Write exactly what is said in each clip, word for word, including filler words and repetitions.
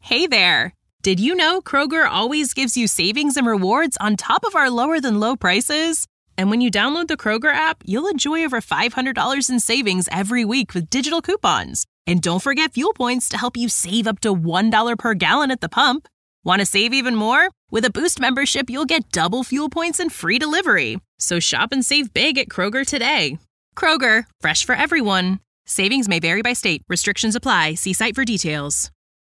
Hey there! Did you know Kroger always gives you savings and rewards on top of our lower-than-low prices? And when you download the Kroger app, you'll enjoy over five hundred dollars in savings every week with digital coupons. And don't forget fuel points to help you save up to one dollar per gallon at the pump. Want to save even more? With a Boost membership, you'll get double fuel points and free delivery. So shop and save big at Kroger today. Kroger, fresh for everyone. Savings may vary by state. Restrictions apply. See site for details.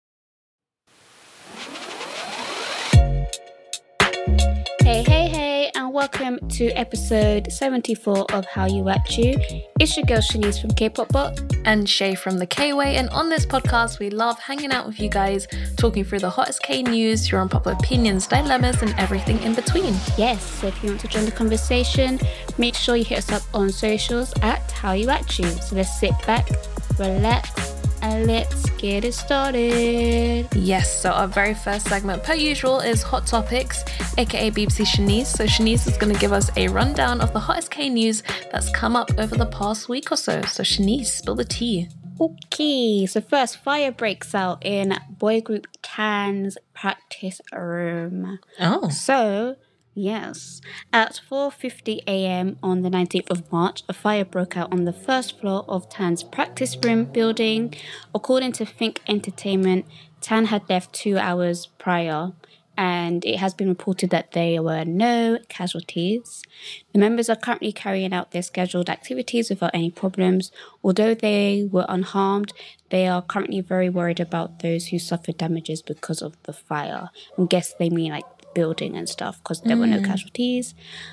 Hey, hey, hey, and welcome to episode seventy-four of How You At You. It's your girl Shanice from K-Pop Bot. And Shay from the K-Way. And on this podcast, we love hanging out with you guys, talking through the hottest K news, your unpopular opinions, dilemmas, and everything in between. Yes, so if you want to join the conversation, make sure you hit us up on socials at How You At You. So let's sit back, relax, and let's get it started. Yes, so our very first segment, per usual, is Hot Topics, aka B B C Shanice. So Shanice is going to give us a rundown of the hottest K news that's come up over the past week or so. So Shanice, spill the tea. Okay, so first, fire breaks out in boy group Tan's practice room. Oh. So, yes, at four fifty a.m. on the nineteenth of March, a fire broke out on the first floor of Tan's practice room building. According to Think Entertainment, Tan had left two hours prior, and it has been reported that there were no casualties. The members are currently carrying out their scheduled activities without any problems. Although they were unharmed, they are currently very worried about those who suffered damages because of the fire. I guess they mean like building and stuff, because there mm. were no casualties.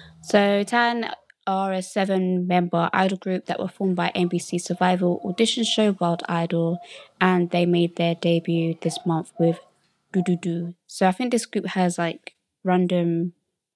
So Tan are a seven-member idol group that were formed by N B C survival audition show Wild Idol, and they made their debut this month with Do Do Do. So I think this group has like random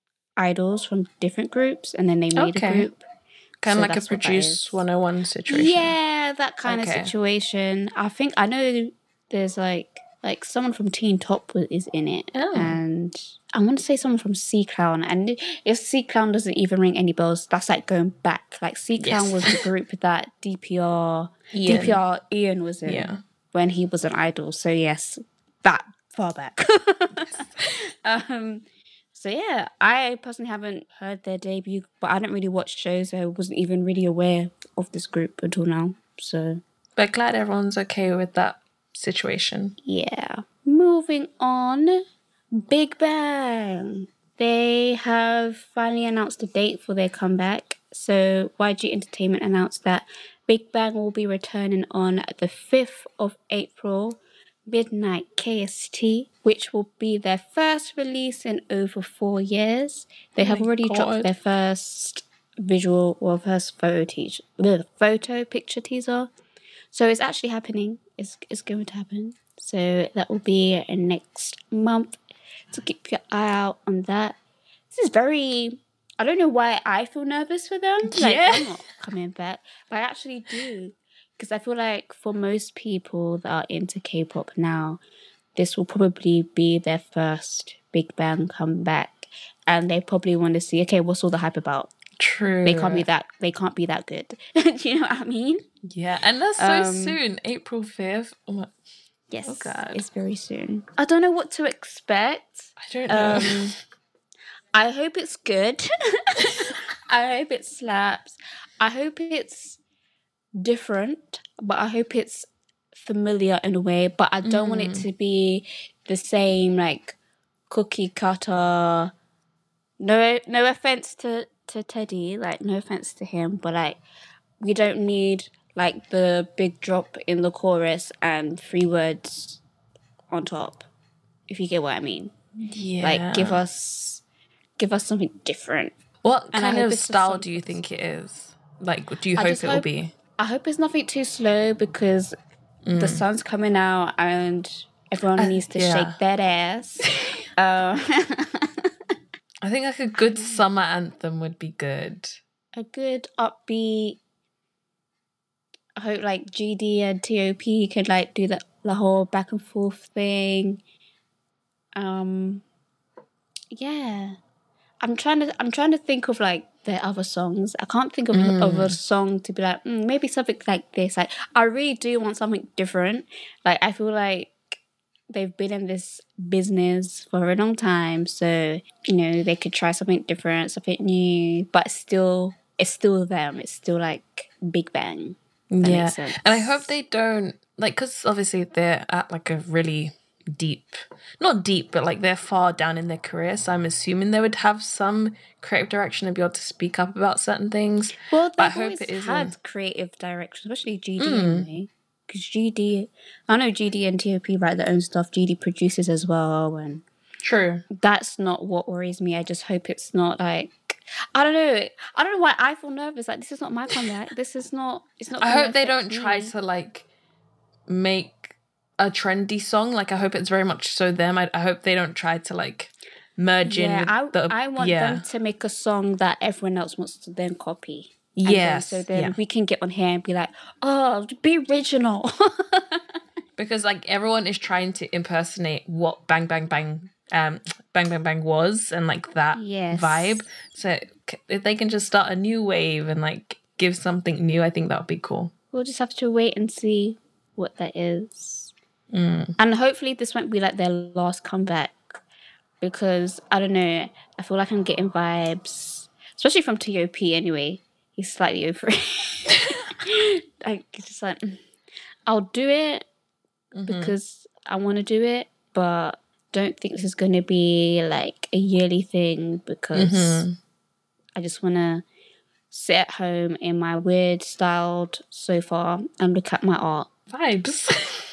idols from different groups, and then they made okay. a group. Kind of so like a Produce one oh one situation. Yeah, that kind okay. of situation. I think I know there's like like someone from Teen Top is in it, oh. and I want to say someone from C Clown. And if C Clown doesn't even ring any bells, that's like going back. Like C Clown yes. was the group that D P R Ian. D P R Ian was in yeah. when he was an idol. So yes, that far back. um, so yeah, I personally haven't heard their debut, but I don't really watch shows, so I wasn't even really aware of this group until now. So, but glad everyone's okay with that situation. Yeah. Moving on, Big Bang. They have finally announced a date for their comeback. So Y G Entertainment announced that Big Bang will be returning on the fifth of April, midnight K S T, which will be their first release in over four years. They oh have already God. dropped their first visual or first photo teaser, the photo picture teaser. So it's actually happening. It's it's going to happen. So that will be next month. So keep your eye out on that. This is very. I don't know why I feel nervous for them. Like, yeah. I'm not coming back, but I actually do. Because I feel like for most people that are into K-pop now, this will probably be their first Big Bang comeback, and they probably want to see, okay, what's all the hype about? True. They can't be that. They can't be that good. Do you know what I mean? Yeah, and that's so um, soon, April fifth. Oh my. Yes, oh God. It's very soon. I don't know what to expect. I don't know. Um, I hope it's good. I hope it slaps. I hope it's different, but I hope it's familiar in a way, but I don't mm. want it to be the same like cookie cutter. No no offense to, to Teddy, like no offense to him, but like we don't need like the big drop in the chorus and three words on top, if you get what I mean. Yeah. Like give us give us something different. What and kind of style do you think it is? Like do you I hope it will be? I hope it's nothing too slow, because mm. the sun's coming out and everyone uh, needs to yeah. shake that ass. um, I think like a good summer anthem would be good. A good upbeat. I hope like G D and T O P could like do the, the whole back and forth thing. Um, yeah. I'm trying to I'm trying to think of like their other songs. I can't think of, mm. of a song to be like mm, maybe something like this. Like I really do want something different. Like I feel like they've been in this business for a long time, so you know they could try something different, something new, but still, it's still them. It's still like Big Bang. That Yeah, makes sense. and I hope they don't like because obviously they're at like a really deep, not deep, but like they're far down in their career. So I'm assuming they would have some creative direction and be able to speak up about certain things. Well, But I they've hope always it isn't. had creative direction, especially G D Mm. anyway. Because G D, I know G D and T O P write their own stuff. G D produces as well, and True. that's not what worries me. I just hope it's not like I don't know. I don't know why I feel nervous. Like this is not my comeback. This is not. It's not. I gonna hope they affect don't try me. to like make a trendy song. Like I hope it's very much so them. I, I hope they don't try to like merge Yeah, in with I the I want yeah. them to make a song that everyone else wants to then copy. And then- Yes. so then yeah. we can get on here and be like, oh, be original. Because like everyone is trying to impersonate what Bang Bang Bang um Bang Bang Bang was and like that Yes. vibe. So c- if they can just start a new wave and like give something new, I think that would be cool. We'll just have to wait and see what that is. Mm. And hopefully this won't be like their last comeback. Because, I don't know, I feel like I'm getting vibes. Especially from T O P anyway. He's slightly over it. like, it's just like, mm, I'll do it Mhm. because I want to do it. But don't think this is going to be like a yearly thing because Mhm. I just want to sit at home in my weird styled sofa and look at my art. Vibes.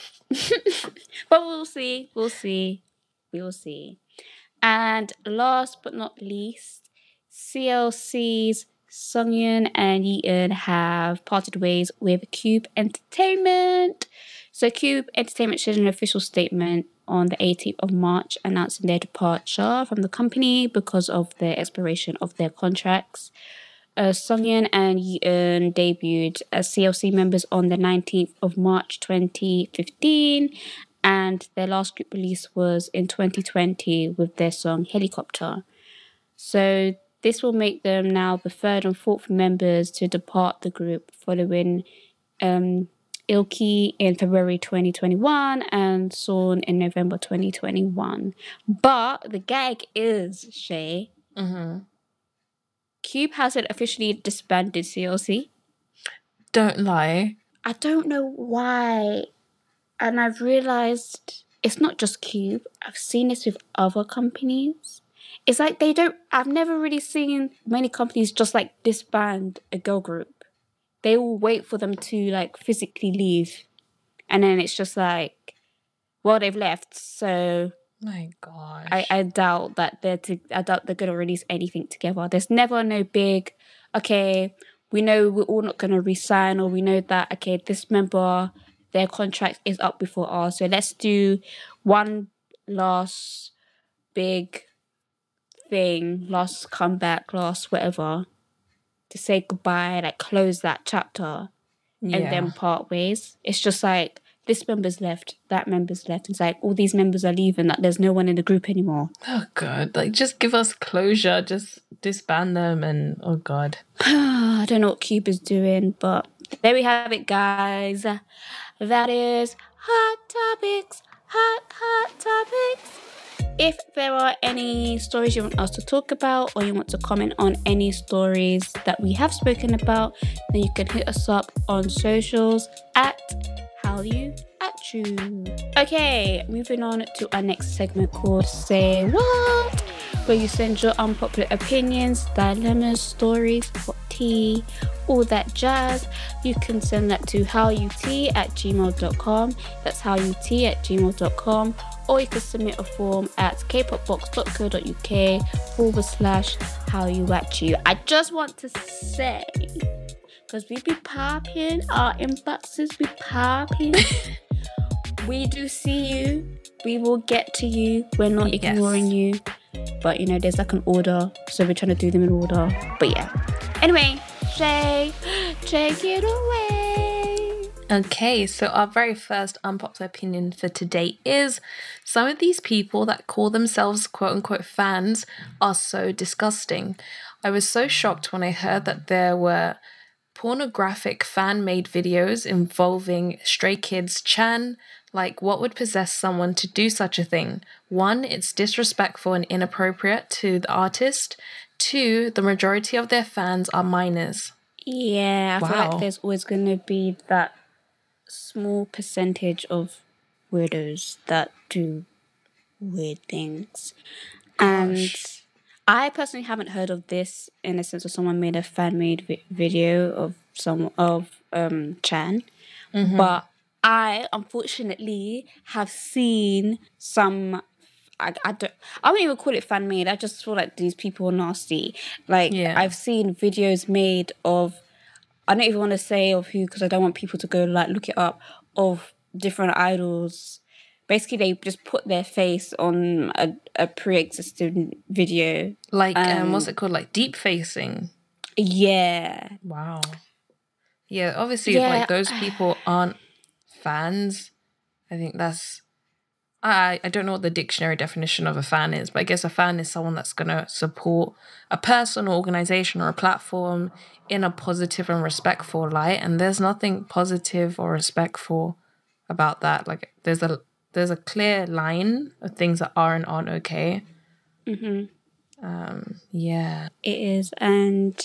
But we'll see. We'll see. We will see. And last but not least, C L C's Sungyeon and Yeon have parted ways with Cube Entertainment. So Cube Entertainment shared an official statement on the eighteenth of March announcing their departure from the company because of the expiration of their contracts. Uh, Sungyeon and Yeon debuted as C L C members on the nineteenth of March twenty fifteen, and their last group release was in twenty twenty with their song Helicopter. So this will make them now the third and fourth members to depart the group following um, Ilki in February twenty twenty-one and Sean in November twenty twenty-one. But the gag is, Shay, Mm-hmm. Cube hasn't officially disbanded C L C. Don't lie. I don't know why. And I've realized it's not just Cube. I've seen this with other companies. It's like they don't, I've never really seen many companies just like disband a girl group. They will wait for them to like physically leave. And then it's just like, well, they've left. So My gosh. I, I doubt that they're to, I doubt they're going to release anything together. There's never no big, okay, we know we're all not going to resign, or we know that, okay, this member, their contract is up before ours. So let's do one last big thing, last comeback, last whatever, to say goodbye, like close that chapter yeah. and then part ways. It's just like, this member's left, that member's left. It's like all these members are leaving, that there's no one in the group anymore. Oh god, like just give us closure, just disband them and oh god. I don't know what Cube is doing, but there we have it, guys. That is Hot Topics, Hot, Hot Topics. If there are any stories you want us to talk about, or you want to comment on any stories that we have spoken about, then you can hit us up on socials at Hallyu at you. Okay, moving on to our next segment called Say What, where you send your unpopular opinions, dilemmas, stories, hot tea, all that jazz. You can send that to howut at gmail dot com. That's howut at gmail dot com. Or you can submit a form at kpopbox dot co dot uk forward slash howuatu. I just want to say, because we be popping, our inboxes be popping. We do see you. We will get to you. We're not Yes. ignoring you. But, you know, there's like an order. So we're trying to do them in order. But yeah. Anyway, Shay, take it away. Okay, so our very first unpopular opinion for today is some of these people that call themselves quote unquote fans are so disgusting. I was so shocked when I heard that there were pornographic fan-made videos involving Stray Kids Chan, Like, what would possess someone to do such a thing? One, it's disrespectful and inappropriate to the artist. Two, the majority of their fans are minors. Yeah, I Wow. feel like there's always going to be that small percentage of weirdos that do weird things. And I personally haven't heard of this in a sense of someone made a fan-made vi- video of some of um Chan, Mm-hmm. but I unfortunately have seen some. I, I don't. I wouldn't even call it fan made. I just feel like these people are nasty. Like Yeah. I've seen videos made of. I don't even want to say of who because I don't want people to go like look it up of different idols. Basically, they just put their face on a, a pre-existing video. Like, um, Um, what's it called? Like deep facing. Yeah. Wow. Yeah, obviously, Yeah. like those people aren't fans. I think that's. I I don't know what the dictionary definition of a fan is, but I guess a fan is someone that's gonna support a person, or organization, or a platform in a positive and respectful light. And there's nothing positive or respectful about that. Like, there's a there's a clear line of things that are and aren't okay. Mm-hmm. Um. Yeah. It is, and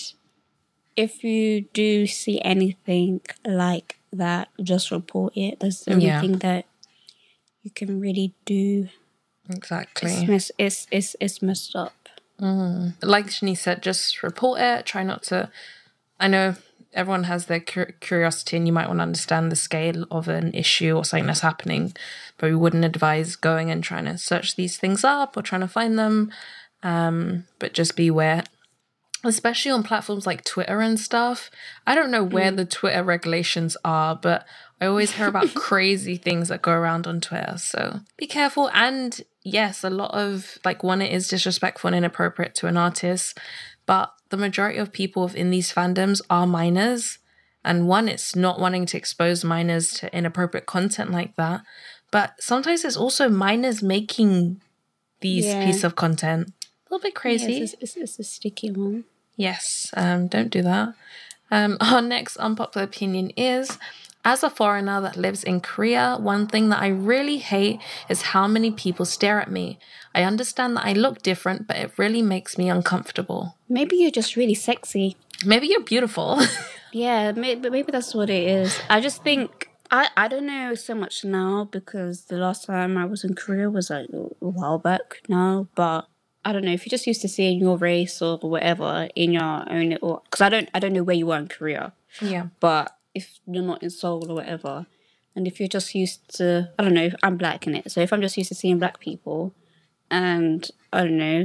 if you do see anything like that, just report it. That's the only Yeah. thing that you can really do. Exactly. It's mess- it's, it's, it's messed up. Mm. Like Shanice said, just report it. Try not to. I know everyone has their cur- curiosity, and you might want to understand the scale of an issue or something that's happening, but we wouldn't advise going and trying to search these things up or trying to find them. Um, but just beware, especially on platforms like Twitter and stuff. I don't know where mm. the Twitter regulations are, but I always hear about crazy things that go around on Twitter. So be careful. And yes, a lot of, like, one, it is disrespectful and inappropriate to an artist, but the majority of people in these fandoms are minors. And one, it's not wanting to expose minors to inappropriate content like that. But sometimes it's also minors making these Yeah. pieces of content. A little bit crazy. Yeah, it's, it's, it's a sticky one. Yes, um, don't do that. Um, our next unpopular opinion is, as a foreigner that lives in Korea, one thing that I really hate is how many people stare at me. I understand that I look different, but it really makes me uncomfortable. Maybe you're just really sexy. Maybe you're beautiful. Yeah, maybe, maybe that's what it is. I just think, I, I don't know so much now because the last time I was in Korea was like a while back now, but I don't know, if you're just used to seeing your race or whatever in your own little, because I don't, I don't know where you are in Korea. Yeah. But if you're not in Seoul or whatever, and if you're just used to, I don't know, I'm black in it. So if I'm just used to seeing black people and, I don't know,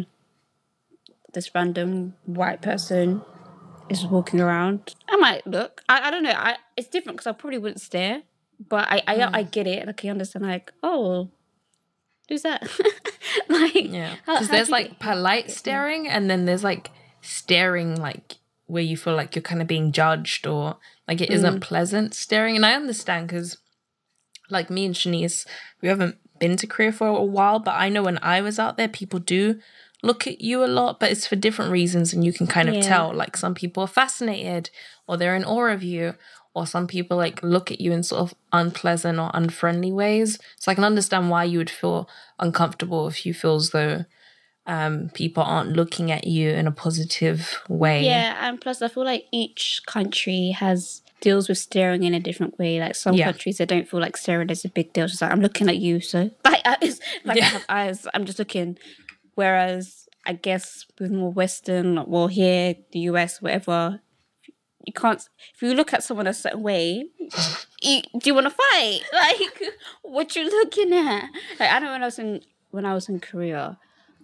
this random white person is walking around, I might look. I, I don't know. I It's different because I probably wouldn't stare. But I, I, mm. I get it. Like, I understand, like, oh, who's that? Like, yeah, because there's like get... polite staring, and then there's like staring like where you feel like you're kind of being judged, or like it isn't mm. pleasant staring. And I understand because like me and Shanice, we haven't been to Korea for a while, but I know when I was out there, people do look at you a lot, but it's for different reasons, and you can kind of yeah. tell. Like, some people are fascinated, or they're in awe of you, or some people like look at you in sort of unpleasant or unfriendly ways. So I can understand why you would feel uncomfortable if you feel as though um, people aren't looking at you in a positive way. Yeah, and plus I feel like each country has deals with staring in a different way. Like some yeah. countries, they don't feel like staring is a big deal. It's just like, I'm looking at you, so like, I, like yeah. I have eyes, I'm just looking. Whereas I guess with more Western, well, here, the U S, whatever, you can't, if you look at someone a certain way, you, do you want to fight? Like, what you looking at? Like, I know when I was in, when I was in Korea,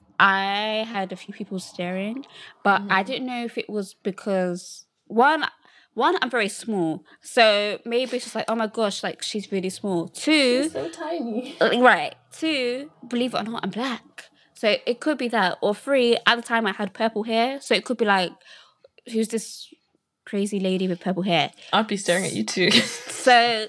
I had a few people staring, but mm-hmm. I didn't know if it was because, one, one, I'm very small. So maybe it's just like, oh my gosh, like, she's really small. Two. She's so tiny. Right. Two, believe it or not, I'm black. So it could be that. Or three, at the time I had purple hair. So it could be like, who's this crazy lady with purple hair? I'd be staring at you too. So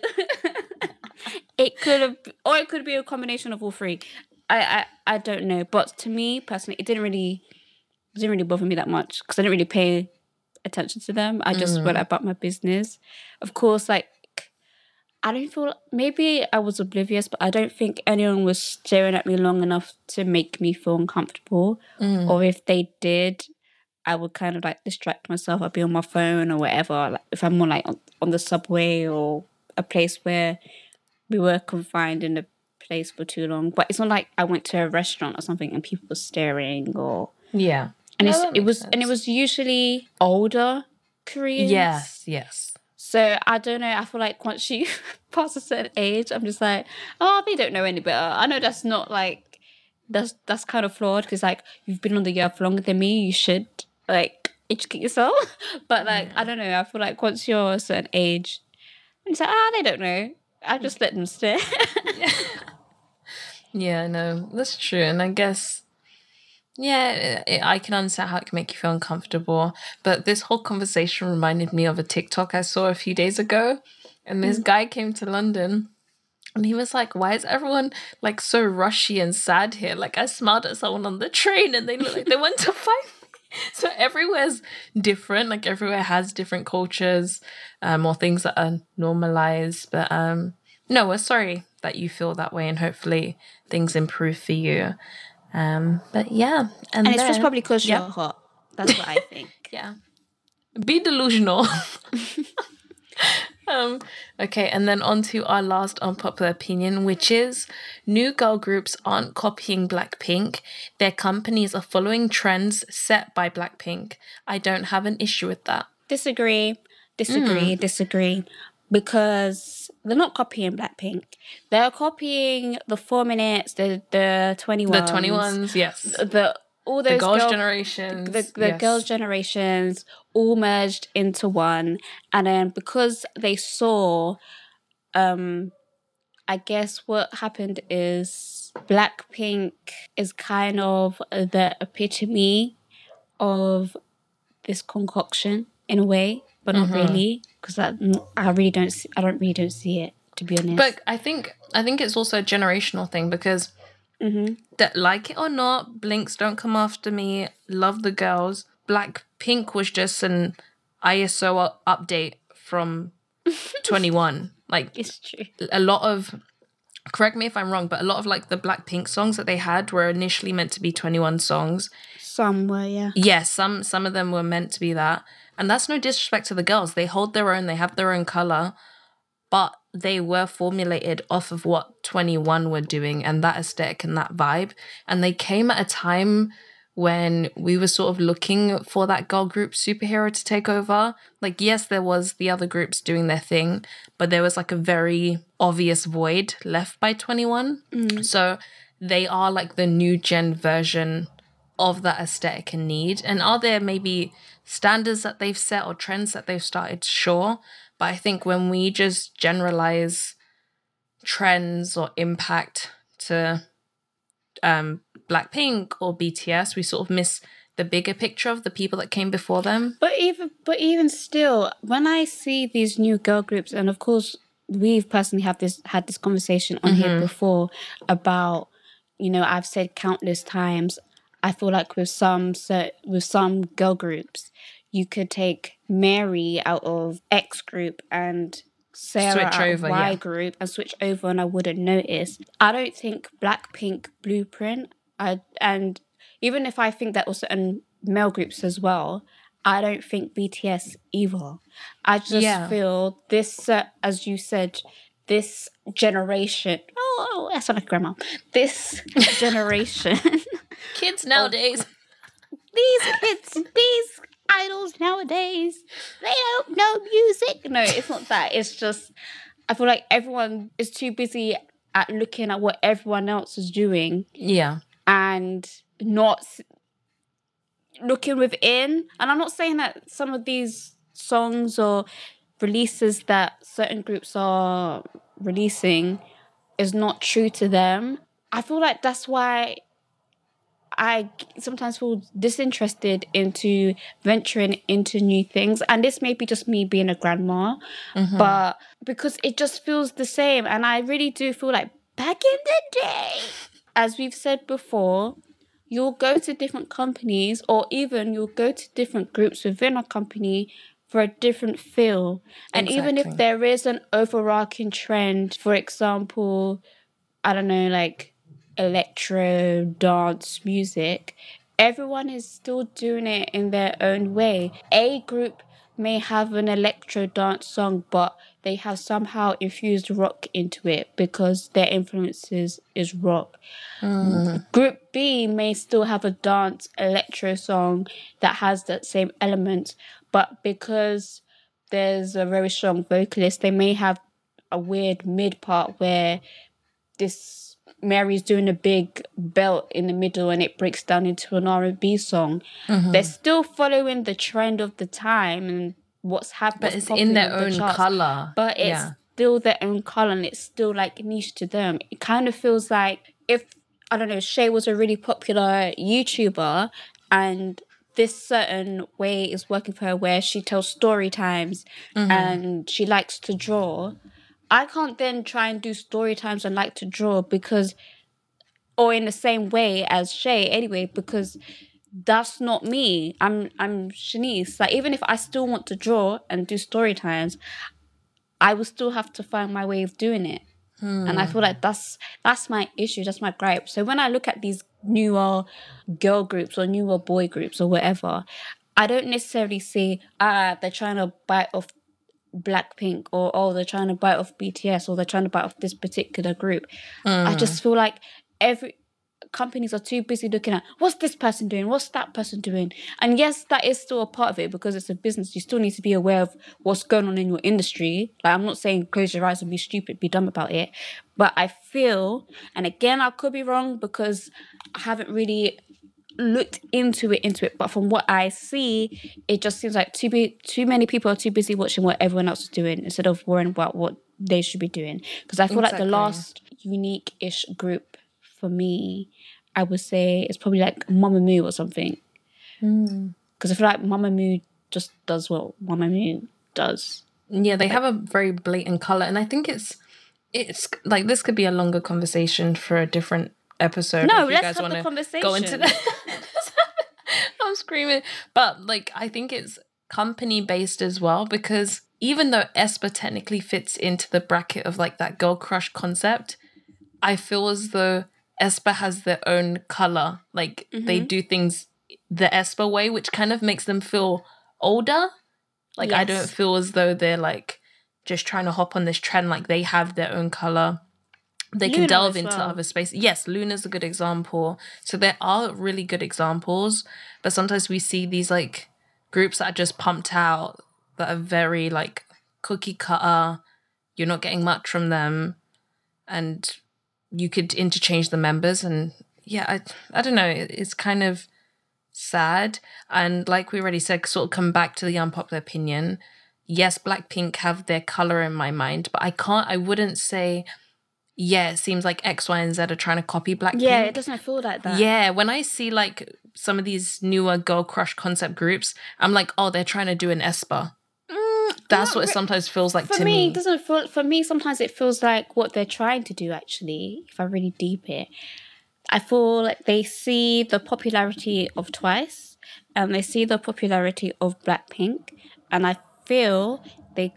it could have, or it could be a combination of all three. I, I, I don't know. But to me, personally, it didn't really, it didn't really bother me that much because I didn't really pay attention to them. I just mm. went about my business. Of course, like, I don't feel, maybe I was oblivious, but I don't think anyone was staring at me long enough to make me feel uncomfortable. Mm. Or if they did, I would kind of like distract myself. I'd be on my phone or whatever. Like if I'm on like on, on the subway or a place where we were confined in a place for too long. But it's not like I went to a restaurant or something and people were staring or Yeah. and No, it's, that it makes was sense. and it was usually older Koreans. Yes, yes. So I don't know. I feel like once you pass a certain age, I'm just like, oh, they don't know any better. I know that's not like that's that's kind of flawed because like you've been on the earth longer than me. You should like educate yourself. But like I don't know. I feel like once you're a certain age, I'm just like, ah, they don't know. I just let them stare. Yeah, no, that's true. And I guess, yeah, it, I can understand how it can make you feel uncomfortable. But this whole conversation reminded me of a TikTok I saw a few days ago. And this guy came to London and he was like, why is everyone like so rushy and sad here? Like I smiled at someone on the train and they look like they went to fight me. So everywhere's different. Like everywhere has different cultures um, or things that are normalized. But um, no, we're sorry that you feel that way and hopefully things improve for you. Um, but yeah. And, And it's just then- probably because yeah. you're hot. That's what I think. Yeah. Be delusional. um, okay, and then on to our last unpopular opinion, which is new girl groups aren't copying Blackpink. Their companies are following trends set by Blackpink. I don't have an issue with that. Disagree, disagree, disagree. Because they're not copying Blackpink. They're copying the four minutes, the the twenty-ones. The twenty-ones, yes. The all those The girls' girl- generations. The, the yes. girls' generations all merged into one. And then because they saw, um, I guess what happened is Blackpink is kind of the epitome of this concoction in a way, but not really, because I, I really don't see, I don't really don't see it, to be honest. But I think I think it's also a generational thing because that, like it or not, Blinks don't come after me. Love the girls. Blackpink was just an I S O u- update from twenty-one. Like It's true. a lot of, correct me if I'm wrong, but a lot of like the Blackpink songs that they had were initially meant to be twenty-one songs. Somewhere, yeah. Yes, some some of them were meant to be that. And that's no disrespect to the girls. They hold their own, they have their own color, but they were formulated off of what twenty-one were doing and that aesthetic and that vibe. And they came at a time when we were sort of looking for that girl group superhero to take over. Like, yes, there was the other groups doing their thing, but there was like a very obvious void left by twenty-one. So they are like the new gen version of that aesthetic and need. And are there maybe standards that they've set or trends that they've started? Sure. But I think when we just generalize trends or impact to um, Blackpink or B T S, we sort of miss the bigger picture of the people that came before them. But even but even still, when I see these new girl groups, and of course we've personally have this had this conversation on here before about, you know, I've said countless times, I feel like with some so with some girl groups, you could take Mary out of X group and Sarah Switch out over, of Y yeah. group and switch over and I wouldn't notice. I don't think Blackpink Blueprint, I and even if I think that was certain male groups as well, I don't think B T S either. I just Yeah. feel this, uh, as you said, this generation. Oh, I sound like grandma. This generation. Kids nowadays. These kids, these idols nowadays, they don't know music. No, it's not that. It's just, I feel like everyone is too busy at looking at what everyone else is doing Yeah. and not s- looking within. And I'm not saying that some of these songs or releases that certain groups are releasing is not true to them. I feel like that's why I sometimes feel disinterested into venturing into new things. And this may be just me being a grandma, but because it just feels the same. And I really do feel like back in the day, as we've said before, you'll go to different companies or even you'll go to different groups within a company for a different feel. And even if Exactly. there is an overarching trend, for example, I don't know, like electro dance music, everyone is still doing it in their own way. A group may have an electro dance song, but they have somehow infused rock into it because their influences is rock. Mm. Group B may still have a dance electro song that has that same element, but because there's a very strong vocalist, they may have a weird mid part where this Mary's doing a big belt in the middle and it breaks down into an R and B song. Mm-hmm. They're still following the trend of the time and what's happening. But it's in their own colour. But it's Yeah. still their own colour and it's still like niche to them. It kind of feels like if, I don't know, Shay was a really popular YouTuber and this certain way is working for her where she tells story times Mm-hmm. and she likes to draw. I can't then try and do story times and like to draw because, or in the same way as Shay anyway, because that's not me. I'm I'm Shanice. Like even if I still want to draw and do story times, I will still have to find my way of doing it. Hmm. And I feel like that's that's my issue, that's my gripe. So when I look at these newer girl groups or newer boy groups or whatever, I don't necessarily see ah they're trying to bite off Blackpink or oh they're trying to bite off B T S or they're trying to bite off this particular group. Mm. I just feel like every companies are too busy looking at what's this person doing, what's that person doing. And yes, that is still a part of it because it's a business. You still need to be aware of what's going on in your industry. Like I'm not saying close your eyes and be stupid, be dumb about it. But I feel, and again I could be wrong because I haven't really looked into it into it but from what I see it just seems like too be too many people are too busy watching what everyone else is doing instead of worrying about what they should be doing. Because I feel exactly. like the last unique-ish group for me I would say it's probably like Mamamoo or something because mm. I feel like Mamamoo just does what Mamamoo does. Yeah, they like, have a very blatant colour and I think it's it's like this could be a longer conversation for a different episode. No, if you let's guys have wanna the conversation. Go into the I'm screaming. But like I think it's company based as well because even though aespa technically fits into the bracket of like that girl crush concept, I feel as though aespa has their own colour. Like mm-hmm. they do things the aespa way, which kind of makes them feel older. Like yes. I don't feel as though they're like just trying to hop on this trend. Like they have their own colour. They Luna can delve into well. other spaces. Yes, Luna's a good example. So there are really good examples, but sometimes we see these like groups that are just pumped out that are very like cookie cutter. You're not getting much from them, and you could interchange the members. And yeah, I I don't know. It's kind of sad. And like we already said, sort of come back to the unpopular opinion. Yes, Blackpink have their color in my mind, but I can't. I wouldn't say. Yeah, it seems like X, Y, and Z are trying to copy Blackpink. Yeah, it doesn't feel like that. Yeah, when I see like some of these newer girl crush concept groups, I'm like, oh, they're trying to do an aespa. Mm, That's what it re- sometimes feels like for to me. me. It doesn't feel, for me, sometimes it feels like what they're trying to do, actually, if I really deep it. I feel like they see the popularity of Twice and they see the popularity of Blackpink, and I feel they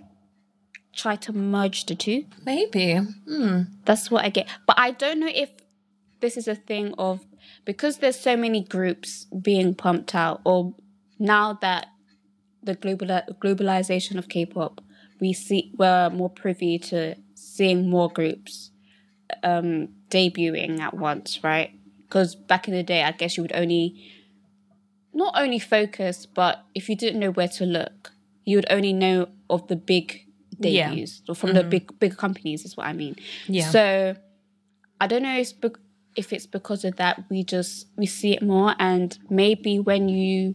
try to merge the two. Maybe. Mm. That's what I get. But I don't know if this is a thing of, because there's so many groups being pumped out, or now that the global globalization of K-pop, we see we're more privy to seeing more groups um, debuting at once, right? Because back in the day, I guess you would only, not only focus, but if you didn't know where to look, you would only know of the big debuts yeah. or from mm-hmm. the big big companies is what I mean. Yeah. So I don't know if, if it's because of that we just we see it more, and maybe when you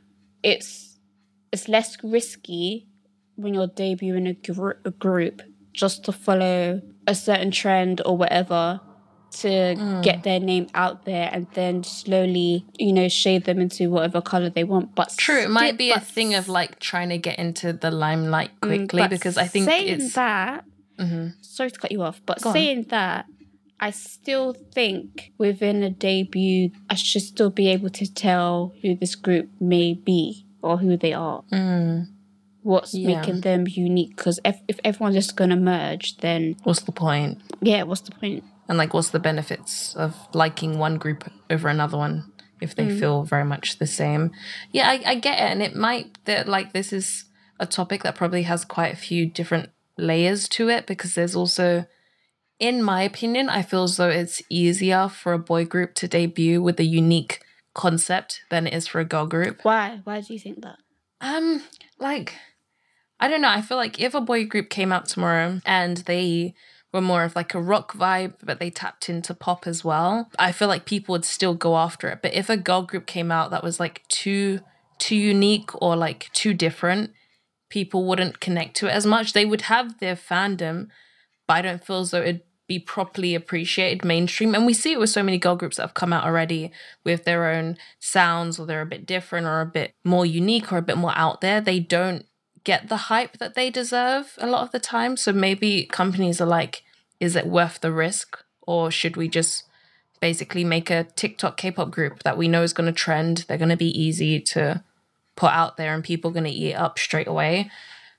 it's it's less risky when you're debuting a, gr- a group just to follow a certain trend or whatever to mm. get their name out there and then slowly, you know, shade them into whatever colour they want. But true, it might be but, a thing of like trying to get into the limelight quickly mm, because I think saying it's... that, mm-hmm. sorry to cut you off, but Go saying on. that, I still think within a debut, I should still be able to tell who this group may be or who they are. Mm. what's Yeah. making them unique. Because if, if everyone's just going to merge, then What's the point? yeah, what's the point? And like, what's the benefits of liking one group over another one if they feel very much the same? Yeah, I, I get it. And it might, that like, this is a topic that probably has quite a few different layers to it, because there's also, in my opinion, I feel as though it's easier for a boy group to debut with a unique concept than it is for a girl group. Why? Why do you think that? Um, like, I don't know. I feel like if a boy group came out tomorrow and they were more of like a rock vibe, but they tapped into pop as well, I feel like people would still go after it. But if a girl group came out that was like too, too unique or like too different, people wouldn't connect to it as much. They would have their fandom, but I don't feel as though it'd be properly appreciated mainstream. And we see it with so many girl groups that have come out already with their own sounds, or they're a bit different or a bit more unique or a bit more out there. They don't get the hype that they deserve a lot of the time. So maybe companies are like, is it worth the risk? Or should we just basically make a TikTok K-pop group that we know is going to trend? They're going to be easy to put out there and people are going to eat it up straight away.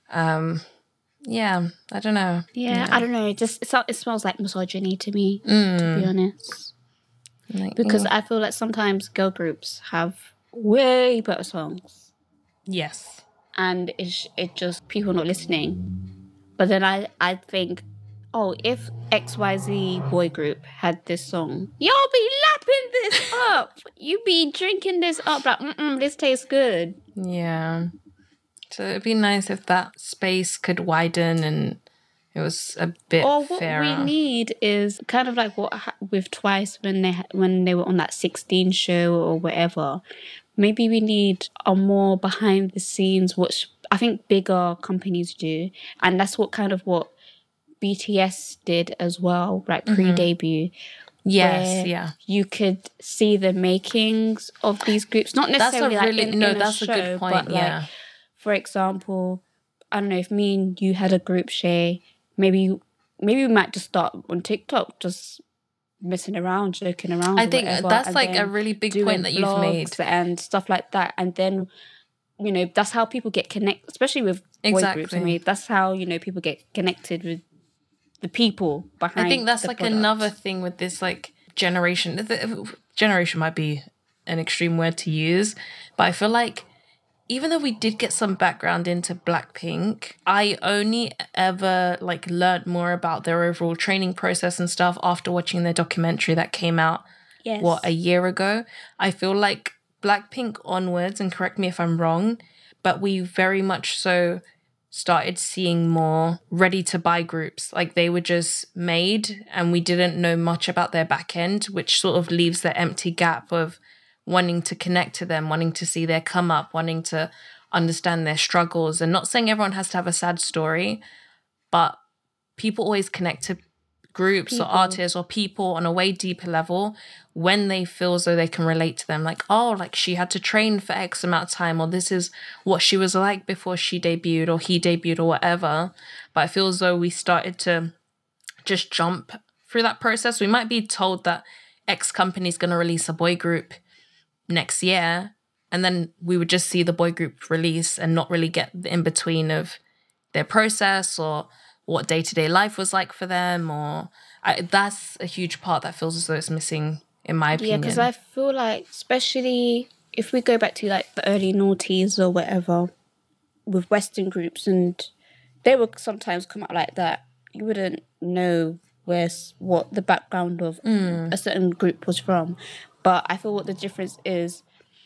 Um, yeah, I don't know. Yeah, yeah. I don't know. It just it, it smells like misogyny to me, Mm. to be honest. Like, Because mm. I feel like sometimes girl groups have way better songs, Yes. and it's it just people not listening. But then I I think, oh, if X Y Z boy group had this song, y'all be lapping this up. You be drinking this up like, mm-mm, this tastes good. Yeah. So it'd be nice if that space could widen and it was a bit Or what fairer. we need is kind of like what ha- with Twice when they ha- when they were on that sixteen show or whatever. Maybe we need a more behind the scenes, which I think bigger companies do, and that's what kind of what B T S did as well, like pre-debut. Yes, where yeah. you could see the makings of these groups, not That's a necessarily really like in, no, in a that's show, a good point, but yeah. like, for example, I don't know, if me and you had a group share, maybe maybe we might just start on TikTok, just messing around, joking around. I or think whatever, that's and like a then really big doing point that you've made. vlogs and stuff like that, and then you know that's how people get connected, especially with boy groups. I Exactly. mean, that's how you know people get connected with the people behind. I think that's the like product. another thing with this like generation. The- Generation might be an extreme word to use, but I feel like even though we did get some background into Blackpink, I only ever like learned more about their overall training process and stuff after watching their documentary that came out, Yes. what, a year ago. I feel like Blackpink onwards, and correct me if I'm wrong, but we very much so started seeing more ready to buy groups. Like they were just made and we didn't know much about their back end, which sort of leaves the empty gap of wanting to connect to them, wanting to see their come up, wanting to understand their struggles. And not saying everyone has to have a sad story, but people always connect to groups People. or artists or people on a way deeper level when they feel as though they can relate to them. Like, oh, like she had to train for X amount of time, or this is what she was like before she debuted or he debuted or whatever. But I feel as though we started to just jump through that process. We might be told that X company is going to release a boy group next year, and then we would just see the boy group release and not really get the in-between of their process or what day-to-day life was like for them. Or I, that's a huge part that feels as though it's missing, in my Yeah, opinion. because I feel like, especially if we go back to like the early noughties or whatever, with Western groups, and they would sometimes come out like that, you wouldn't know where's what the background of Mm. a certain group was from. But I feel what the difference is,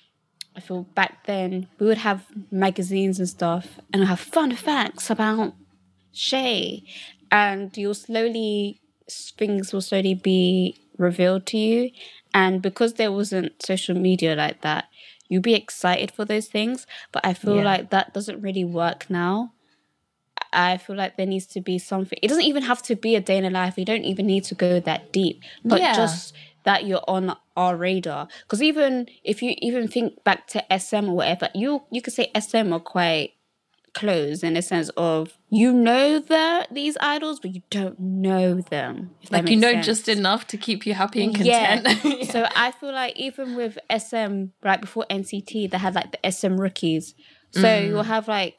I feel back then we would have magazines and stuff and have fun facts about Shay, and you'll slowly, things will slowly be revealed to you. And because there wasn't social media like that, you'd be excited for those things. But I feel Yeah. like that doesn't really work now. I feel like there needs to be something. It doesn't even have to be a day in a life. You don't even need to go that deep. But Yeah. just that you're on our radar. Because even if you even think back to S M or whatever, you you could say S M are quite close in a sense of you know the these idols, but you don't know them. If that like you makes know sense. just enough to keep you happy and Yeah. content. So I feel like even with S M, right before N C T, they had like the S M rookies. So Mm. you'll have like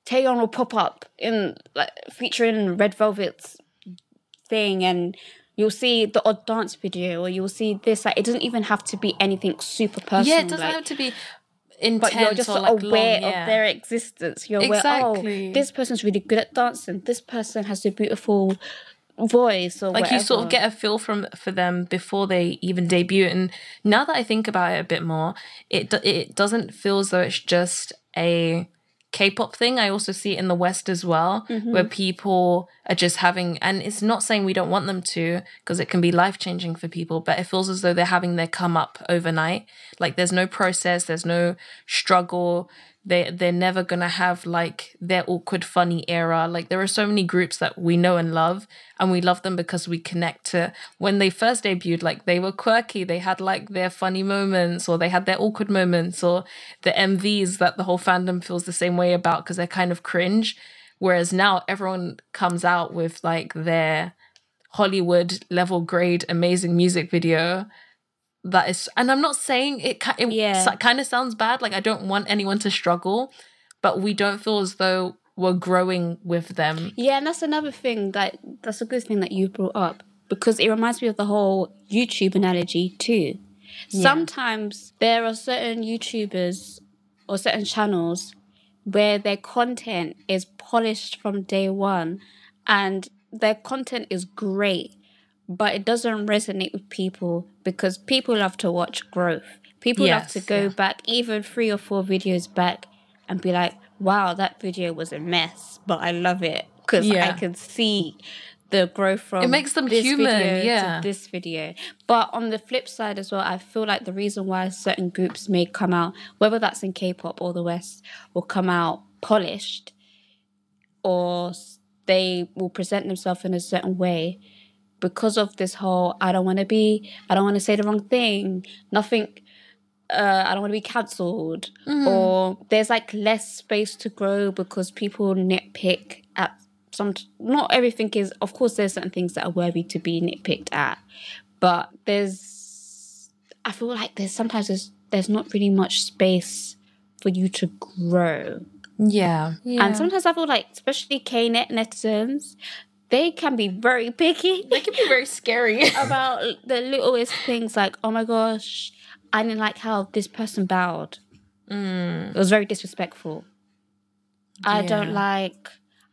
Taeyeon will pop up in like featuring Red Velvet's thing, and you'll see the odd dance video, or you'll see this. Like, it doesn't even have to be anything super personal. Yeah, it doesn't like, have to be intense, but you're just or like aware long, yeah. of their existence. You're Exactly. aware, oh, this person's really good at dancing. This person has a beautiful voice, or like whatever. You sort of get a feel from for them before they even debut. And now that I think about it a bit more, it it doesn't feel as though it's just a K-pop thing. I also see it in the West as well, mm-hmm. where people are just having, and it's not saying we don't want them to, because it can be life-changing for people, but it feels as though they're having their come up overnight. Like, there's no process, there's no struggle. They, they're never going to have, like, their awkward, funny era. Like, there are so many groups that we know and love, and we love them because we connect to when they first debuted. Like, they were quirky. They had, like, their funny moments, or they had their awkward moments, or the M Vs that the whole fandom feels the same way about because they're kind of cringe. Whereas now everyone comes out with, like, their Hollywood level grade amazing music video. That is, and I'm not saying it, it yeah. kind of sounds bad. Like, I don't want anyone to struggle, but we don't feel as though we're growing with them. Yeah, and that's another thing. That that's a good thing that you brought up, because it reminds me of the whole YouTube analogy too. Yeah. Sometimes there are certain YouTubers or certain channels where their content is polished from day one, and their content is great, but it doesn't resonate with people because people love to watch growth. People yes, love to go yeah. back even three or four videos back and be like, wow, that video was a mess, but I love it because yeah. I can see the growth from it makes them this human, video yeah. to this video. But on the flip side as well, I feel like the reason why certain groups may come out, whether that's in K-pop or the West, will come out polished, or they will present themselves in a certain way, because of this whole, I don't want to be, I don't want to say the wrong thing, nothing, uh, I don't want to be cancelled. Mm. Or there's like less space to grow because people nitpick at some, not everything is, of course there's certain things that are worthy to be nitpicked at, but there's, I feel like there's sometimes there's, there's not really much space for you to grow. Yeah. yeah. And sometimes I feel like, especially K-net netizens, they can be very picky. They can be very scary. About the littlest things, like, oh my gosh, I didn't like how this person bowed. Mm. It was very disrespectful. Yeah. I don't like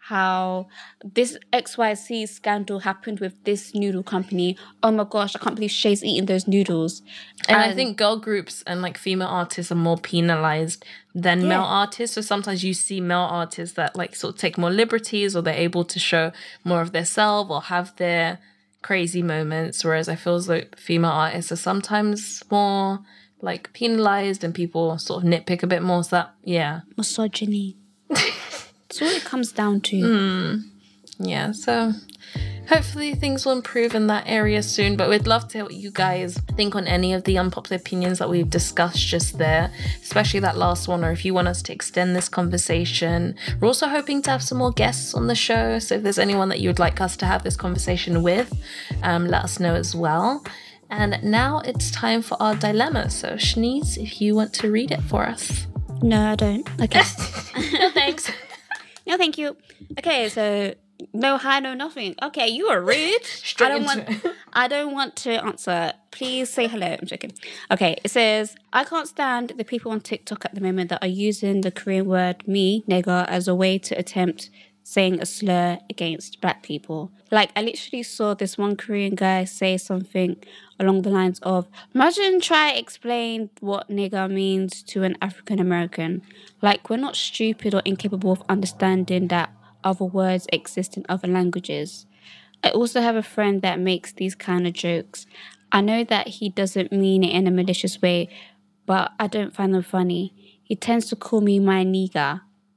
how this X Y Z scandal happened with this noodle company. Oh my gosh, I can't believe Shay's eating those noodles. And, and I think girl groups and like female artists are more penalized than yeah. male artists. So sometimes you see male artists that like sort of take more liberties, or they're able to show more of their self or have their crazy moments. Whereas I feel as though female artists are sometimes more like penalized and people sort of nitpick a bit more. So that, yeah. Misogyny. That's what it comes down to. Mm. Yeah, so hopefully things will improve in that area soon, but we'd love to hear what you guys think on any of the unpopular opinions that we've discussed just there, especially that last one, or if you want us to extend this conversation. We're also hoping to have some more guests on the show, so if there's anyone that you would like us to have this conversation with, um, let us know as well. And now it's time for our dilemma. So Shanice, if you want to read it for us. No, I don't. Okay. No, thanks. No, thank you. Okay, so no hi, no nothing. Okay, you are rude. Straight I don't into want. it. I don't want to answer. Please say hello. I'm joking. Okay, it says, I can't stand the people on TikTok at the moment that are using the Korean word "me" nigger as a way to attempt saying a slur against black people. Like, I literally saw this one Korean guy say something along the lines of, imagine try explain what nigger means to an African American. Like, we're not stupid or incapable of understanding that other words exist in other languages. I also have a friend that makes these kind of jokes. I know that he doesn't mean it in a malicious way, but I don't find them funny. He tends to call me my nigger.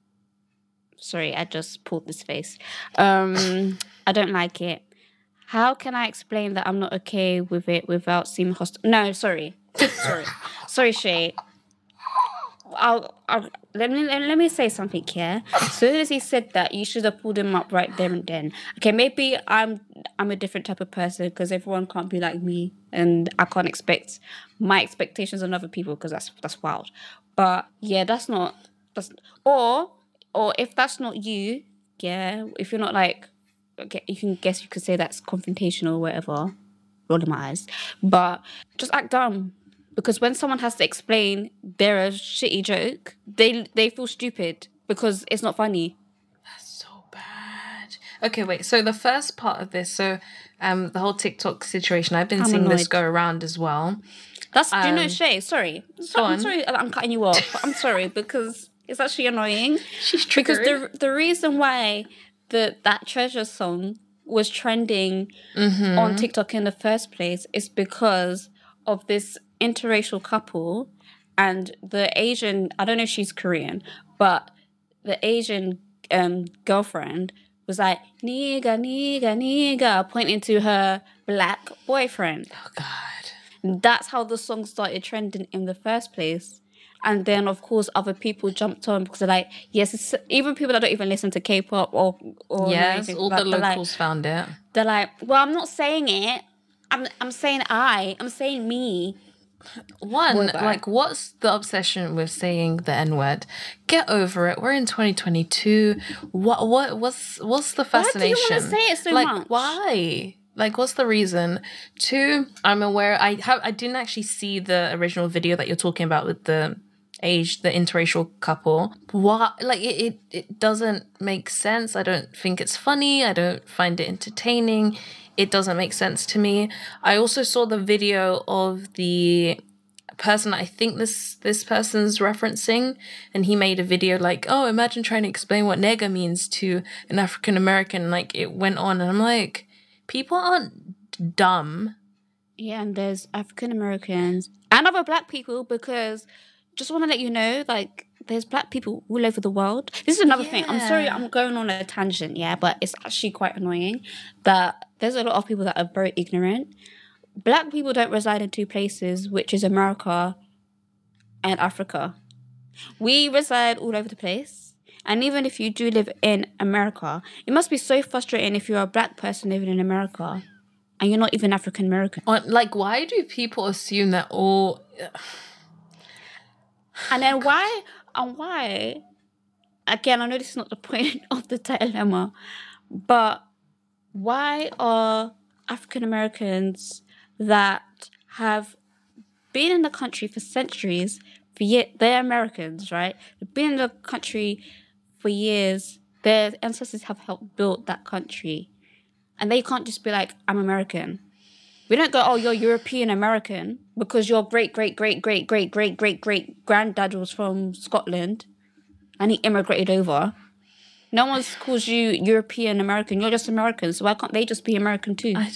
Sorry, I just pulled this face. Um, I don't like it. How can I explain that I'm not okay with it without seeming hostile? No, sorry. sorry. Sorry, Shay. I'll, I'll, let, me, let, let me say something here. As soon as he said that, you should have pulled him up right there and then. Okay, maybe I'm I'm a different type of person because everyone can't be like me, and I can't expect my expectations on other people because that's that's wild. But yeah, that's not... that's or... or if that's not you, yeah, if you're not like, okay, you can guess you could say that's confrontational or whatever, rolling my eyes, but just act dumb. Because when someone has to explain they're a shitty joke, they they feel stupid because it's not funny. That's so bad. Okay, wait. So the first part of this, so um, the whole TikTok situation, I've been I'm seeing this annoyed. go around as well. That's, do you know, Um, Shay, sorry. go I'm on. sorry I'm cutting you off, but I'm sorry because it's actually annoying. She's Because triggered. the the reason why the that Treasure song was trending Mm-hmm. on TikTok in the first place is because of this interracial couple and the Asian, I don't know if she's Korean, but the Asian um, girlfriend was like, nigga, nigga, nigga, pointing to her black boyfriend. Oh, God. And that's how the song started trending in the first place. And then, of course, other people jumped on because they're like, yes, it's, even people that don't even listen to K-pop or, or Yes, anything all like the that, they're locals like, found it. they're like, well, I'm not saying it. I'm I'm saying I. I'm saying me. One, Boy, bye. like, what's the obsession with saying the N-word? Get over it. We're in twenty twenty-two. What, what, what's, what's the Why do fascination? you wanna say it so like, much? why? Like, what's the reason? Two, I'm aware. I have. I didn't actually see the original video that you're talking about with the age, the interracial couple. What? Like, it, it, it doesn't make sense. I don't think it's funny. I don't find it entertaining. It doesn't make sense to me. I also saw the video of the person I think this this person's referencing, and he made a video like, oh, imagine trying to explain what nigger means to an African American. Like, it went on, and I'm like, people aren't dumb. Yeah, and there's African Americans and other black people because just want to let you know, like, there's black people all over the world. This is another thing. I'm sorry Yeah. I'm going on a tangent, yeah, but it's actually quite annoying that there's a lot of people that are very ignorant. Black people don't reside in two places, which is America and Africa. We reside all over the place. And even if you do live in America, it must be so frustrating if you're a black person living in America and you're not even African American. Or, like, why do people assume that all... And then why, and why, again, I know this is not the point of the dilemma, but why are African Americans that have been in the country for centuries, for years, they're Americans, right? They've been in the country for years, their ancestors have helped build that country, and they can't just be like, I'm American. We don't go, oh, you're European American because your great, great, great, great, great, great, great, great granddad was from Scotland and he immigrated over. No one calls you European American. You're just American. So why can't they just be American too? I,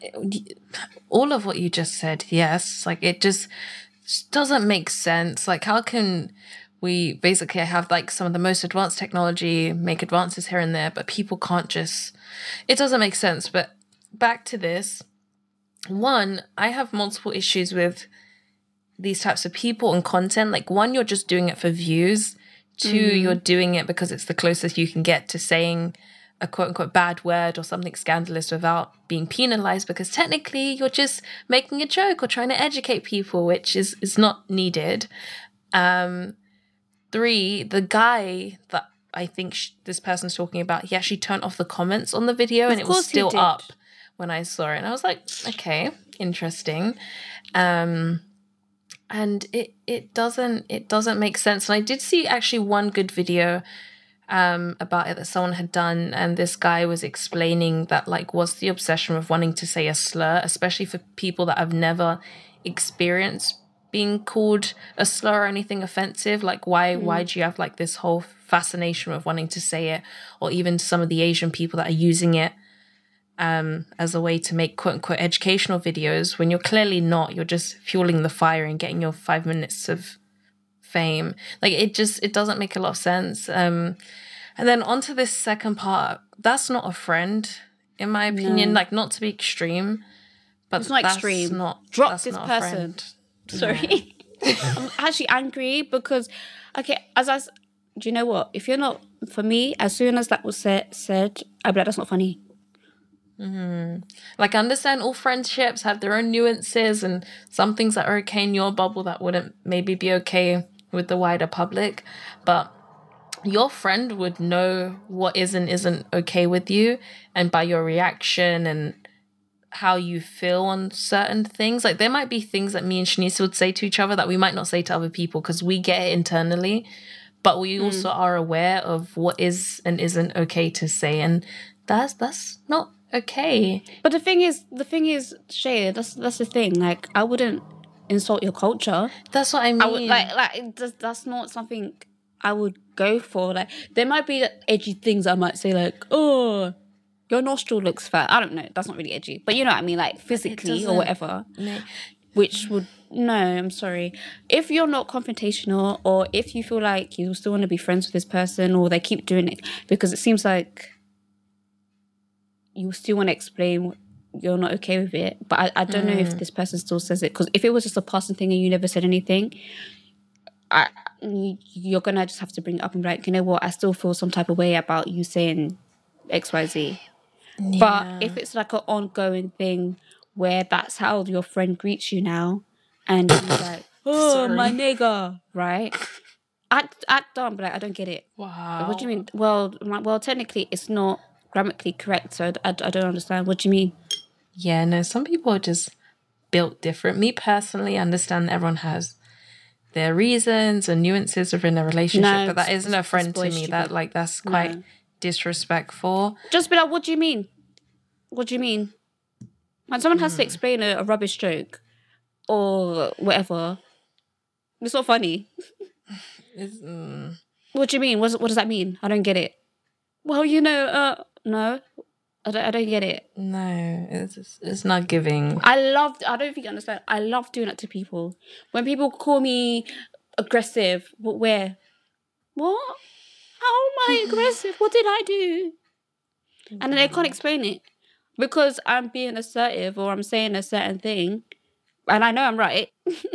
all of what you just said, yes. Like, it just, just doesn't make sense. Like, how can we basically have, like, some of the most advanced technology, make advances here and there, but people can't just... It doesn't make sense. But back to this. One, I have multiple issues with these types of people and content. Like, one, you're just doing it for views. Two, mm-hmm. you're doing it because it's the closest you can get to saying a quote-unquote bad word or something scandalous without being penalized, because technically you're just making a joke or trying to educate people, which is, is not needed. Um, three, the guy that I think sh- this person's talking about, he actually turned off the comments on the video, and it was still up when I saw it. And I was like, okay, interesting. Um, and it it doesn't it doesn't make sense. And I did see actually one good video um, about it that someone had done, and this guy was explaining that, like, what's the obsession with wanting to say a slur, especially for people that have never experienced being called a slur or anything offensive. Like, why mm. why do you have, like, this whole fascination with wanting to say it? Or even some of the Asian people that are using it um, as a way to make quote-unquote educational videos, when you're clearly not. You're just fueling the fire and getting your five minutes of fame. Like, it just, it doesn't make a lot of sense. Um, and then onto this second part, that's not a friend, in my opinion. No. Like, not to be extreme, but it's not that's extreme. Not, Drop that's this not person. Sorry. I'm actually angry because, okay, as I, do you know what? If you're not, for me, as soon as that was said, said I'd be like, that's not funny. Mm-hmm. Like, I understand all friendships have their own nuances, and some things that are okay in your bubble that wouldn't maybe be okay with the wider public. But your friend would know what is and isn't okay with you, and by your reaction and how you feel on certain things. Like there might be things that me and Shanice would say to each other that we might not say to other people because we get it internally, but we mm. also are aware of what is and isn't okay to say, and that's that's not okay. But the thing is, the thing is, Shay, that's that's the thing. Like, I wouldn't insult your culture. That's what I mean. I would, like, like it does, that's not something I would go for. Like, there might be edgy things I might say, like, oh, your nostril looks fat. I don't know. That's not really edgy, but you know what I mean, like physically or whatever. No. Which would no, I'm sorry. If you're not confrontational, or if you feel like you still want to be friends with this person, or they keep doing it because it seems like you still want to explain you're not okay with it, but I, I don't mm. know if this person still says it, because if it was just a passing thing and you never said anything, I, you're gonna just have to bring it up and be like, you know what, I still feel some type of way about you saying X Y Z. Yeah. But if it's like an ongoing thing where that's how your friend greets you now, and you're like, oh, Sorry. my nigga, right? Act act dumb, but like, I don't get it. Wow. What do you mean? Well, well, technically it's not grammatically correct, so I, I don't understand. What do you mean? Yeah, no, some people are just built different. Me personally, I understand that everyone has their reasons and nuances within a relationship, no, but that isn't a friend to me. Stupid. That like that's quite no. disrespectful. Just be like, what do you mean? What do you mean? When someone has mm. to explain a, a rubbish joke or whatever, it's not funny. It's, mm. What do you mean? What, what does that mean? I don't get it. Well, you know, uh, no. I don't, I don't get it. No, it's it's not giving. I love, I don't think you understand. I love doing that to people. When people call me aggressive, but where? What? How am I aggressive? What did I do? And then they can't explain it. Because I'm being assertive or I'm saying a certain thing. And I know I'm right.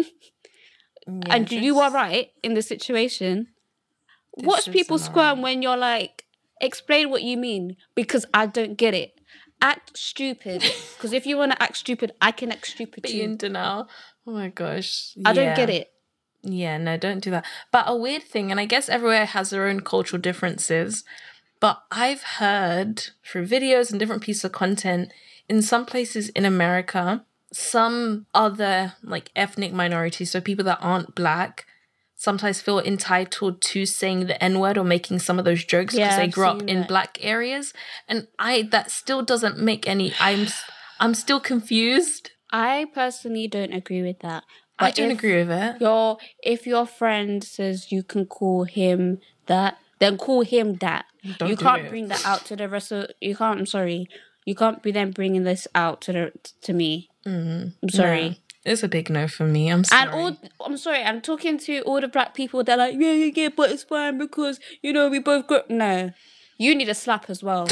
yeah, and just, you are right in the situation. Watch people squirm when you're like, explain what you mean, because I don't get it. Act stupid. Because if you want to act stupid, I can act stupid too. Be in denial. Oh my gosh. I yeah. don't get it. Yeah, no, don't do that. But a weird thing, and I guess everywhere has their own cultural differences, but I've heard through videos and different pieces of content, in some places in America, some other like ethnic minorities, so people that aren't black, sometimes feel entitled to saying the N-word or making some of those jokes because yeah, they grew up in that. black areas. And I that still doesn't make any... I'm I'm still confused. I personally don't agree with that. But I don't agree with it. Your, if your friend says you can call him that, then call him that. Don't you can't it. bring that out to the rest of... You can't... I'm sorry. You can't be then bringing this out to the to me. Mm-hmm. I'm sorry. No. It's a big no for me. I'm sorry. And all, I'm sorry. I'm talking to all the black people. They're like, yeah, yeah, yeah, but it's fine because, you know, we both got... No. You need a slap as well.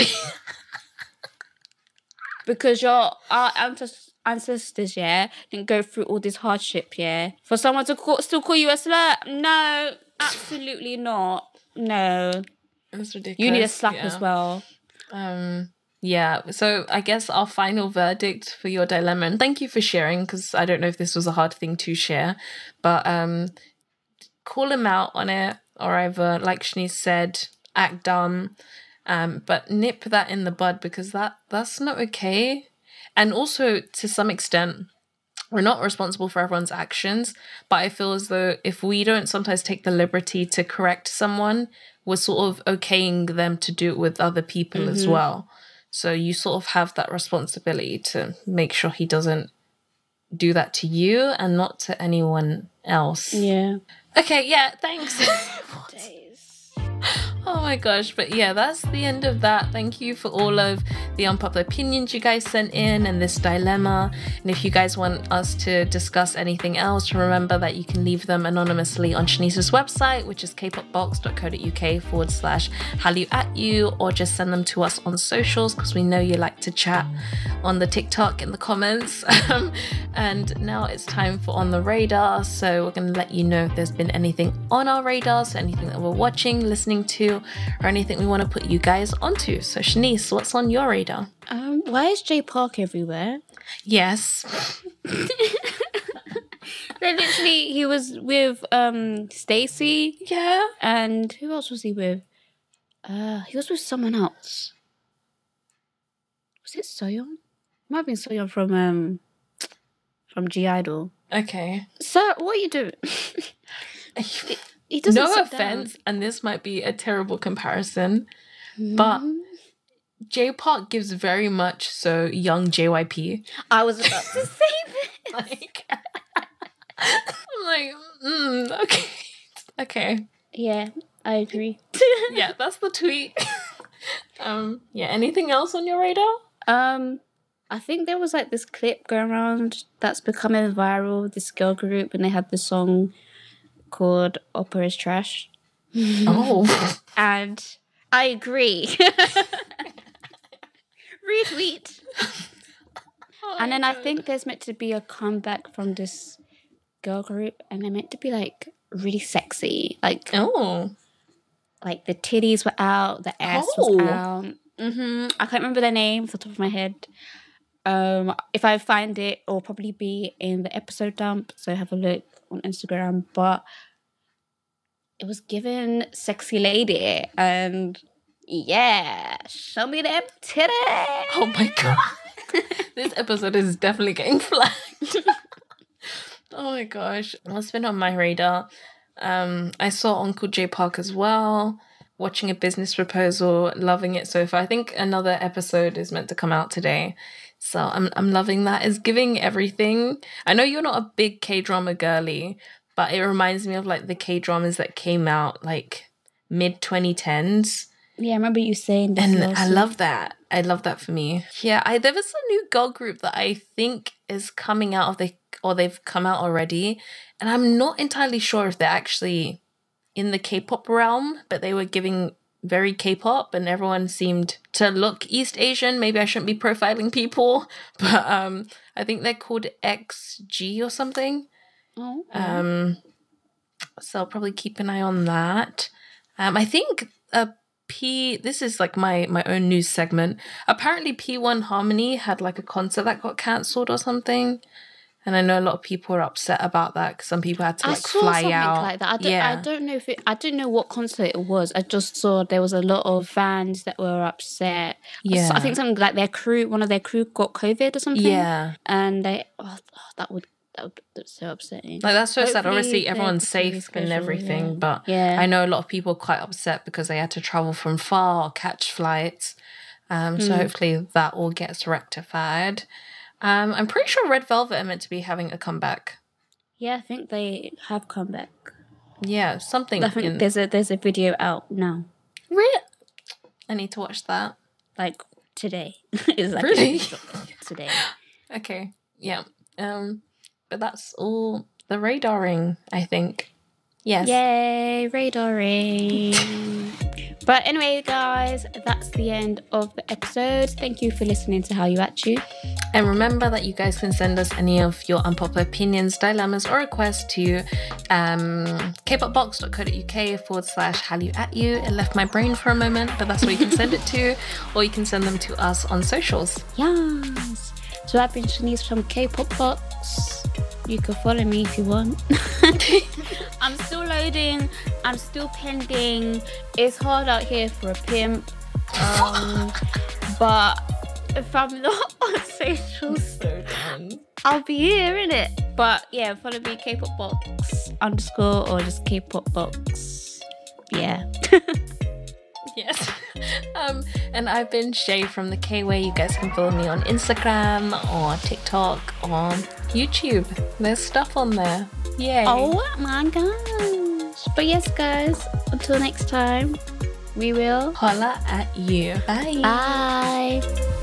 Because your our ancestors, yeah, didn't go through all this hardship, yeah? For someone to call, still call you a slut? No, absolutely not. No. It's ridiculous. You need a slap yeah. as well. Um... Yeah, so I guess our final verdict for your dilemma, and thank you for sharing, because I don't know if this was a hard thing to share, but um, call him out on it, or either, like Shanice said, act dumb, um, but nip that in the bud, because that that's not okay. And also, to some extent, we're not responsible for everyone's actions, but I feel as though if we don't sometimes take the liberty to correct someone, we're sort of okaying them to do it with other people mm-hmm. as well. So you sort of have that responsibility to make sure he doesn't do that to you and not to anyone else. Yeah. Okay, yeah, thanks. Oh my gosh, but yeah, that's the end of that. Thank you for all of the unpopular opinions you guys sent in and this dilemma. And if you guys want us to discuss anything else, remember that you can leave them anonymously on Shanice's website, which is kpopbox.co.uk forward slash Hallyu at you, or just send them to us on socials because we know you like to chat on the TikTok in the comments. Um, and now it's time for On the Radar. So we're going to let you know if there's been anything on our radar, so anything that we're watching, listening to, or anything we want to put you guys onto. So Shanice, what's on your radar? Um, why is Jay Park everywhere? Yes. They literally, he was with um Stacey. Yeah. And who else was he with? Uh, he was with someone else. Was it Soyeon? It might have been Soyeon from um from G Idol. Okay. Sir, what are you doing? he, he doesn't No sit offense, down. and this might be a terrible comparison, but J Park gives very much so young J Y P. I was about to say this. Like, I'm like, mm, okay, okay. Yeah, I agree. Yeah, that's the tweet. um, yeah. Anything else on your radar? Um, I think there was like this clip going around that's becoming viral. This girl group, and they had the song called "Opera is Trash." Oh, and I agree. Retweet. oh And then I God. think there's meant to be a comeback from this girl group, and they're meant to be like really sexy, like Oh, like the titties were out, the ass Oh. was out. hmm I can't remember their name off the top of my head. Um, if I find it, it'll probably be in the episode dump. So have a look on Instagram. But it was given sexy lady, and yeah, show me them titties. oh my God. This episode is definitely getting flagged. Oh my gosh. What's been on my radar? Um, I saw Uncle J Park as well, watching A Business Proposal, loving it so far. I think another episode is meant to come out today. So I'm I'm loving that. It's giving everything. I know you're not a big K-drama girly, but it reminds me of like the K-dramas that came out like mid twenty tens. Yeah, I remember you saying this. And last I week. love that. I love that for me. Yeah, I there was a new girl group that I think is coming out of the or they've come out already. And I'm not entirely sure if they're actually in the K-pop realm, but they were giving very K-pop and everyone seemed to look East Asian. Maybe I shouldn't be profiling people, but um I think they're called X G or something. Oh, okay. Um so I'll probably keep an eye on that. Um I think uh P this is like my my own news segment. Apparently P one Harmony had like a concert that got cancelled or something. And I know a lot of people are upset about that because some people had to I like saw fly something out. like that. I don't, yeah. I don't know if it, I don't know what concert it was. I just saw there was a lot of fans that were upset. Yeah. So I think something like their crew, one of their crew got COVID or something. Yeah. And they, oh, oh, that would, that would that's so upsetting. Like that's so sad. Hopefully Obviously they're everyone's able to safe and reschedule, everything, yeah. but Yeah. I know a lot of people are quite upset because they had to travel from far or catch flights. Um, so Mm. hopefully that all gets rectified. Um, I'm pretty sure Red Velvet are meant to be having a comeback. Yeah, I think they have come back. Yeah, something. I think in... there's a there's a video out now, Really? I need to watch that. like today. It's like Really? today. Okay. Yeah. Um, but that's all the radaring, I think. Yes. Yay, radaring. But anyway, guys, that's the end of the episode. Thank you for listening to How You At You. And remember that you guys can send us any of your unpopular opinions, dilemmas, or requests to um, kpopbox.co.uk forward slash how you at you. It left my brain for a moment, but that's where you can send it to, or you can send them to us on socials. Yes. So I've been Shanice from K-Pop Box. You can follow me if you want. I'm still loading. I'm still pending. It's hard out here for a pimp. Um, but if I'm not on socials, So done. I'll be here, innit? But yeah, follow me K-Pop Box underscore or just K-Pop Box. Yeah. Yes. Um, and I've been Shay from the K-Way. You guys can follow me on Instagram or TikTok or YouTube. There's stuff on there. Yay. Oh my gosh. But yes, guys, until next time, we will. Holla at you. Bye. Bye.